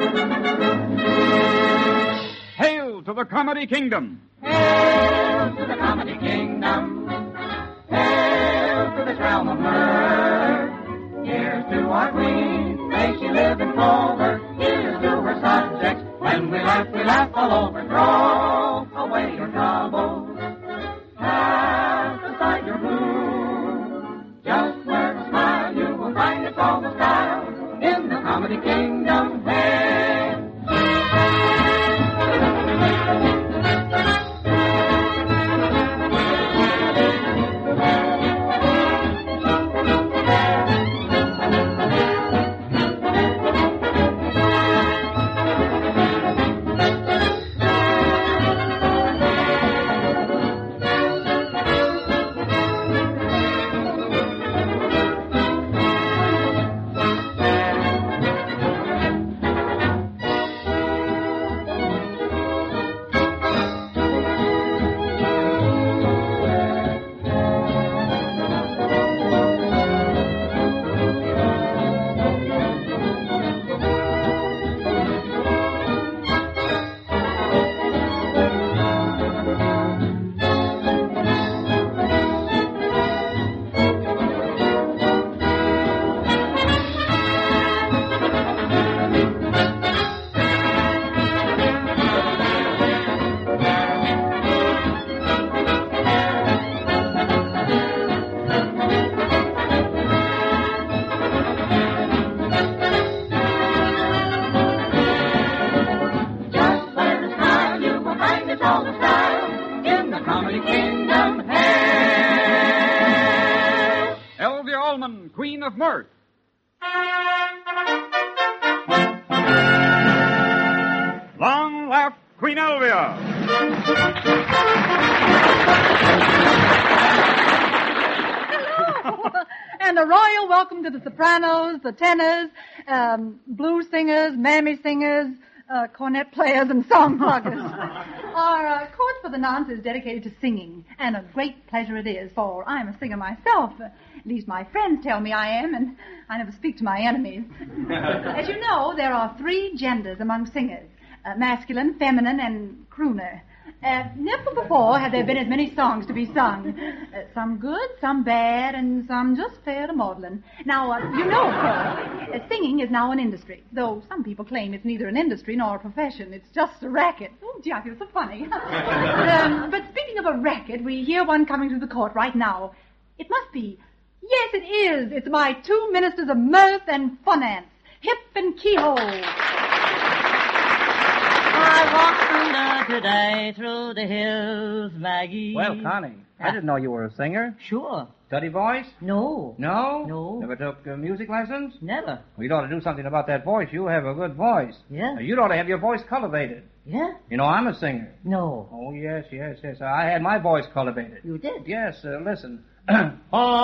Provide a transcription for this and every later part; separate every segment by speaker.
Speaker 1: Hail to the Comedy Kingdom!
Speaker 2: Hail to the Comedy Kingdom! Hail to this realm of mirth! Here's to our Queen, may she live in clover. Here's to her subjects, when we laugh all over. Throw away your troubles, cast aside your blues. Just wear a smile, you will find it's all the style in the Comedy Kingdom. Hey!
Speaker 1: Queen of Mirth. Long laugh, Queen Elvia.
Speaker 3: Hello! And a royal welcome to the sopranos, the tenors, blues singers, mammy singers, cornet players, and song pluggers. Our Court for the Nonce is dedicated to singing, and a great pleasure it is, for I'm a singer myself. At least my friends tell me I am, and I never speak to my enemies. As you know, there are 3 genders among singers, masculine, feminine, and crooner. Never before have there been as many songs to be sung. Some good, some bad, and some just fair to maudlin. Now, you know, of course, singing is now an industry, though some people claim it's neither an industry nor a profession. It's just a racket. Oh, gee, I feel so funny. But speaking of a racket, we hear one coming through the court right now. It must be. Yes, it is. It's my 2 ministers of mirth and finance, Hip and Keyhole.
Speaker 4: I walked today through the hills, Maggie.
Speaker 5: Well, Connie, I didn't know you were a singer.
Speaker 4: Sure.
Speaker 5: Study voice?
Speaker 4: No.
Speaker 5: No?
Speaker 4: No.
Speaker 5: Never took music lessons?
Speaker 4: Never.
Speaker 5: Well, you'd ought to do something about that voice. You have a good voice.
Speaker 4: Yeah?
Speaker 5: You'd ought to have your voice cultivated.
Speaker 4: Yeah?
Speaker 5: You know, I'm a singer.
Speaker 4: No.
Speaker 5: Oh, yes. I had my voice cultivated.
Speaker 4: You did?
Speaker 5: Yes, listen.
Speaker 4: Did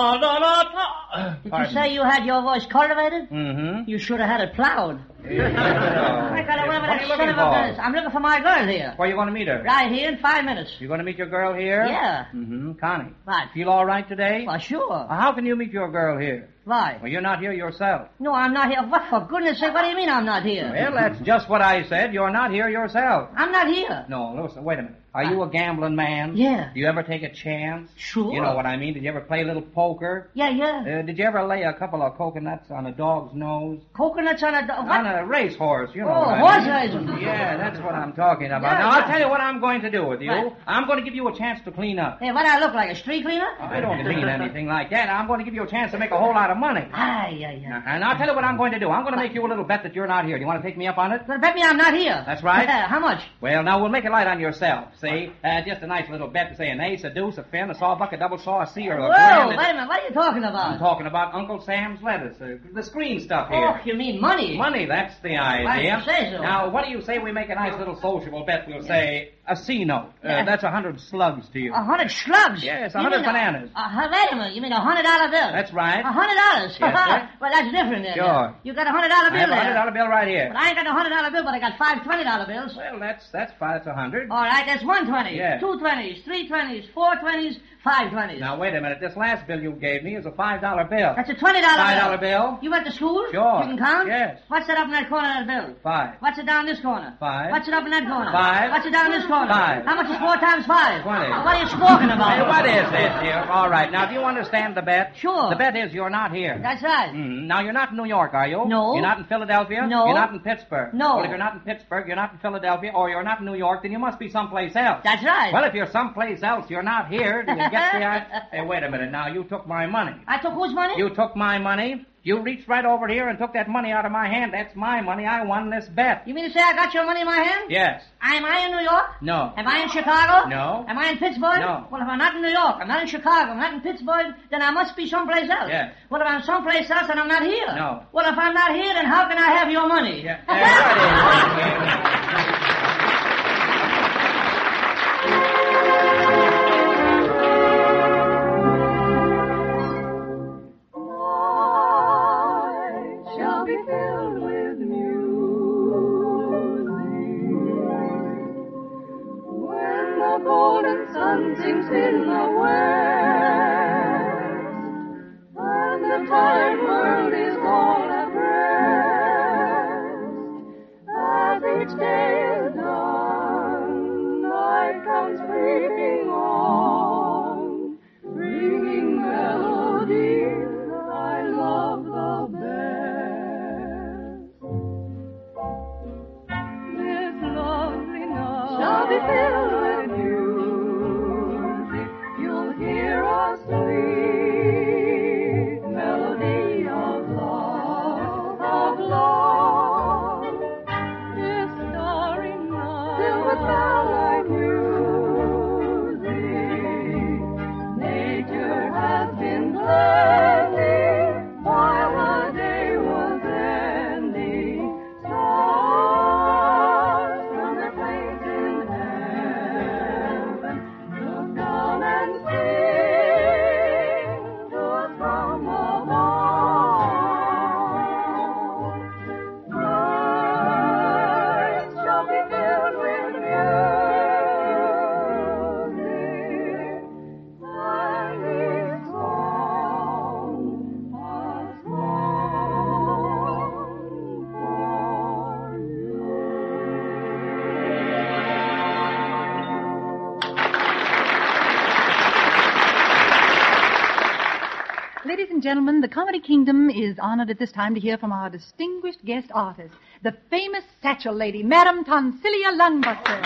Speaker 4: you say you had your voice cultivated?
Speaker 5: Mm-hmm.
Speaker 4: You should have had it plowed. I got away with
Speaker 5: What are
Speaker 4: that
Speaker 5: you
Speaker 4: son
Speaker 5: looking
Speaker 4: of a
Speaker 5: for?
Speaker 4: business. I'm looking for my girl here.
Speaker 5: Where you going to meet her?
Speaker 4: Right here in 5 minutes.
Speaker 5: You going to meet your girl here?
Speaker 4: Yeah.
Speaker 5: Mm-hmm. Connie.
Speaker 4: Right.
Speaker 5: Feel all right today?
Speaker 4: Well, sure.
Speaker 5: How can you meet your girl here?
Speaker 4: Why?
Speaker 5: Well, you're not here yourself.
Speaker 4: No, I'm not here. What, for goodness sake, what do you mean I'm not here?
Speaker 5: Well, that's just what I said. You're not here yourself.
Speaker 4: I'm not here.
Speaker 5: No, listen, wait a minute. Are you a gambling man?
Speaker 4: Yeah.
Speaker 5: Do you ever take a chance?
Speaker 4: Sure.
Speaker 5: You know what I mean? Did you ever play a little poker?
Speaker 4: Yeah.
Speaker 5: Did you ever lay a couple of coconuts on a dog's nose?
Speaker 4: Coconuts on a... What?
Speaker 5: On a racehorse, you know
Speaker 4: Oh,
Speaker 5: what I
Speaker 4: horse
Speaker 5: mean.
Speaker 4: racing.
Speaker 5: Yeah, that's what I'm talking about.
Speaker 4: Yeah,
Speaker 5: Now,
Speaker 4: yeah.
Speaker 5: I'll tell you what I'm going to do with you.
Speaker 4: What?
Speaker 5: I'm going to give you a chance to clean up.
Speaker 4: Hey, what do I look like, a street cleaner?
Speaker 5: I don't mean anything like that. I'm going to give you a chance to make a whole lot of money.
Speaker 4: Aye.
Speaker 5: And I'll tell you what I'm going to do. I'm going to make you a little bet that you're not here. Do you want to take me up on it?
Speaker 4: Gonna bet me I'm not here.
Speaker 5: That's right.
Speaker 4: How much?
Speaker 5: Well, now we'll make it light on yourself. See? Just a nice little bet to say an ace, a deuce, a fin, a sawbuck, a double saw, a C, or a
Speaker 4: Whoa,
Speaker 5: grand.
Speaker 4: wait a minute. What are you talking
Speaker 5: I'm
Speaker 4: about?
Speaker 5: talking about Uncle Sam's lettuce, the screen stuff here.
Speaker 4: Oh, you mean money?
Speaker 5: Money, that's the idea.
Speaker 4: Why did you say so?
Speaker 5: Now, what do you say we make a nice little sociable bet? We'll say a C note.
Speaker 4: Yeah.
Speaker 5: That's 100 slugs to you.
Speaker 4: 100 slugs?
Speaker 5: Yes,
Speaker 4: You
Speaker 5: 100
Speaker 4: mean
Speaker 5: bananas.
Speaker 4: Wait a minute. You mean $100 bill?
Speaker 5: That's right.
Speaker 4: $100?
Speaker 5: Yes, sir.
Speaker 4: Well, that's different then.
Speaker 5: Sure.
Speaker 4: You got a $100 bill
Speaker 5: I have
Speaker 4: there.
Speaker 5: a $100 bill right here.
Speaker 4: But I ain't got a $100 bill, but I got 5 $20 bills.
Speaker 5: Well, that's five. That's 100.
Speaker 4: All right, that's 120.
Speaker 5: Yeah.
Speaker 4: 2 20s, 3 20s, 4 20s, 5 20s.
Speaker 5: Now, wait a minute. This last bill you gave me is a $5 bill.
Speaker 4: That's a $20
Speaker 5: $5 bill.
Speaker 4: You went to school?
Speaker 5: Sure.
Speaker 4: You can count?
Speaker 5: Yes.
Speaker 4: What's that up up in that corner of that bill?
Speaker 5: 5.
Speaker 4: What's it down this corner?
Speaker 5: 5.
Speaker 4: What's it up in that corner?
Speaker 5: 5.
Speaker 4: What's it down this corner?
Speaker 5: 5.
Speaker 4: How much is 4 times 5?
Speaker 5: 20.
Speaker 4: What are you squawking about?
Speaker 5: Hey, what is this here? All right, now, do you understand the bet?
Speaker 4: Sure.
Speaker 5: The bet is you're not here.
Speaker 4: That's right.
Speaker 5: Now, you're not in New York, are you?
Speaker 4: No.
Speaker 5: You're not in Philadelphia?
Speaker 4: No.
Speaker 5: You're not in Pittsburgh?
Speaker 4: No.
Speaker 5: Well, if you're not in Pittsburgh, you're not in Philadelphia, or you're not in New York, then you must be someplace else.
Speaker 4: That's right.
Speaker 5: Well, if you're someplace else, you're not here. Do you get the idea? Hey, wait a minute now. You took my money.
Speaker 4: I took whose money?
Speaker 5: You took my money. You reached right over here and took that money out of my hand. That's my money. I won this bet.
Speaker 4: You mean to say I got your money in my hand?
Speaker 5: Yes.
Speaker 4: Am I in New York?
Speaker 5: No.
Speaker 4: Am I in Chicago?
Speaker 5: No.
Speaker 4: Am I in Pittsburgh?
Speaker 5: No.
Speaker 4: Well, if I'm not in New York, I'm not in Chicago, I'm not in Pittsburgh, then I must be someplace else.
Speaker 5: Yes.
Speaker 4: Well, if I'm someplace else, then I'm not here.
Speaker 5: No.
Speaker 4: Well, if I'm not here, then how can I have your money?
Speaker 5: Yeah. What is it?
Speaker 2: Sinks in the west, and the tired world is all at rest. As each day is done, night comes creeping on, bringing melodies I love the best. This lovely night shall be filled with you. Hear a sweet melody of love, this starry night, filled with starlight music. Nature has been blending while the day was ending. Stars from their place in heaven look down and
Speaker 3: Ladies and gentlemen, the Comedy Kingdom is honored at this time to hear from our distinguished guest artist, the famous satchel lady, Madame Tonsillia Lungbuster.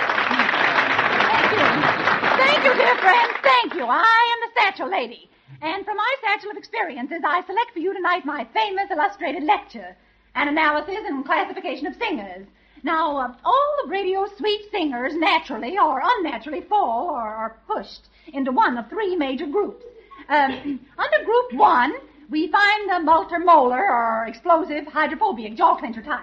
Speaker 3: Thank you, dear friends. Thank you. I am the satchel lady. And from my satchel of experiences, I select for you tonight my famous illustrated lecture, an analysis and classification of singers. Now, all of radio's sweet singers naturally or unnaturally fall or are pushed into one of 3 major groups. Under Group 1, we find the multimolar or explosive hydrophobic jaw clencher type.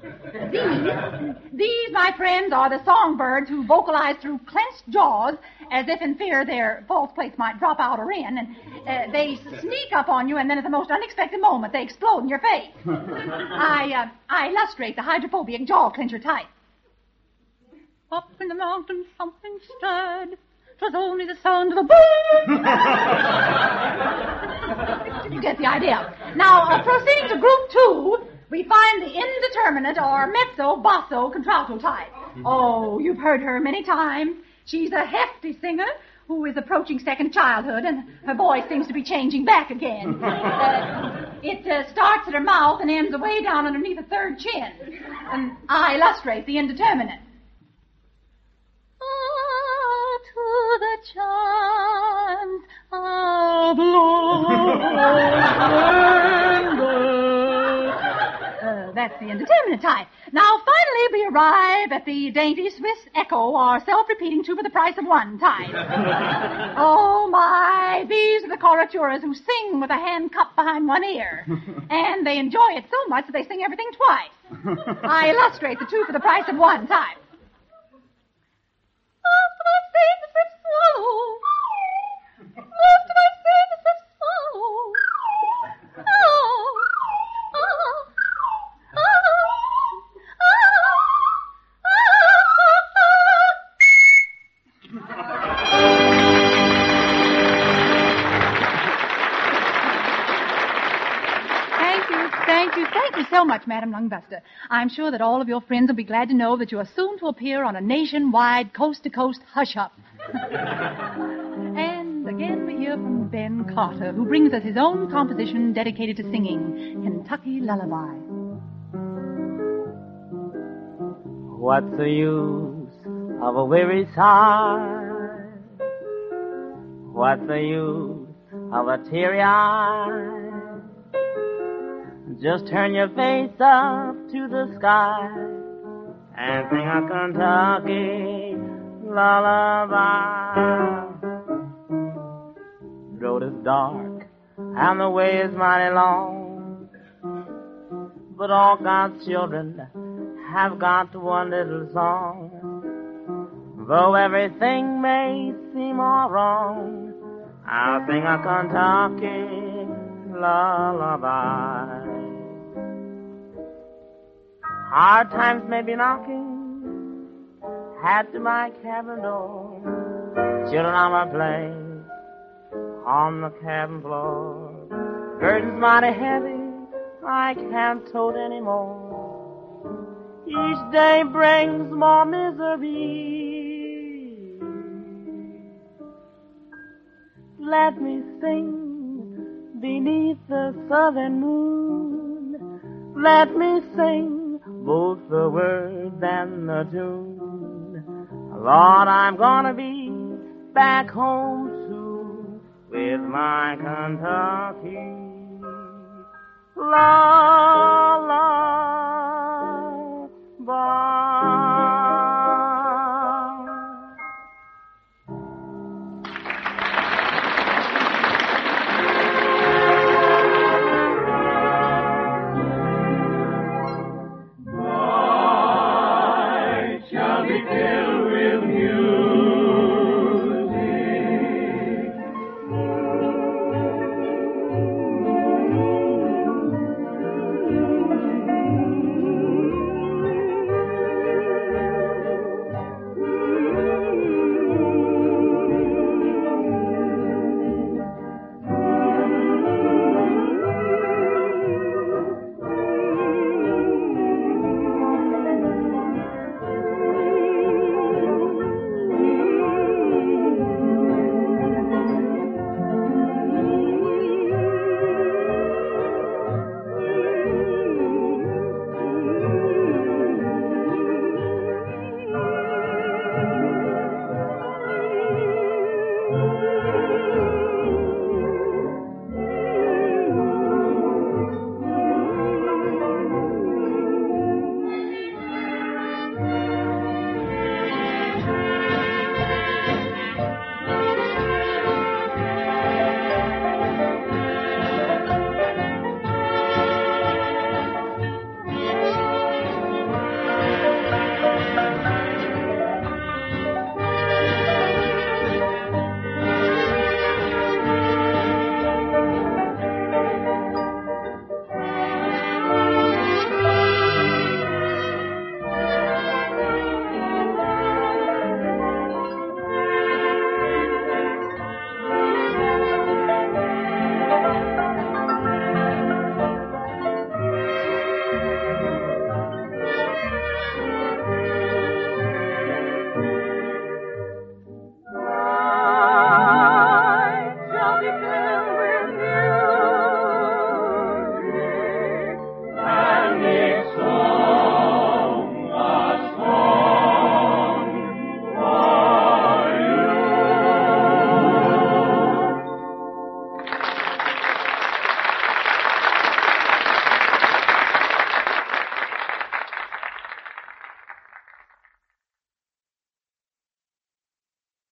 Speaker 3: These, my friends, are the songbirds who vocalize through clenched jaws as if in fear their false plates might drop out or in, and they sneak up on you, and then at the most unexpected moment, they explode in your face. I illustrate the hydrophobic jaw clencher type. Up in the mountains, something stirred. 'Twas only the sound of a boom. You get the idea. Now, proceeding to Group 2, we find the indeterminate or mezzo, basso, contralto type. Oh, you've heard her many times. She's a hefty singer who is approaching second childhood, and her voice seems to be changing back again. It starts at her mouth and ends away down underneath the third chin. And I illustrate the indeterminate. To the chimes of love. That's the indeterminate type. Now, finally, we arrive at the dainty Swiss echo or self-repeating 2 for the price of 1 type. Oh, my. These are the coloraturas who sing with a hand cupped behind one ear. And they enjoy it so much that they sing everything twice. I illustrate the 2 for the price of 1 type. Most of my sadness have swallowed. Most of my sadness have swallowed. Oh, oh, oh, Thank you so much, Madam Lungbuster. I'm sure that all of your friends will be glad to know that you are soon to appear on a nationwide, coast-to-coast hush-up. And again we hear from Ben Carter, who brings us his own composition dedicated to singing, Kentucky Lullaby.
Speaker 6: What's the use of a weary sigh? What's the use of a teary eye? Just turn your face up to the sky and sing a Kentucky lullaby. The road is dark and the way is mighty long, but all God's children have got one little song. Though everything may seem all wrong, I'll sing a Kentucky lullaby. Hard times may be knocking at my cabin door. Children are playing on the cabin floor. Burden's mighty heavy, I can't tote anymore. Each day brings more misery. Let me sing beneath the southern moon. Let me sing both the words and the tune. Lord, I'm gonna be back home soon with my Kentucky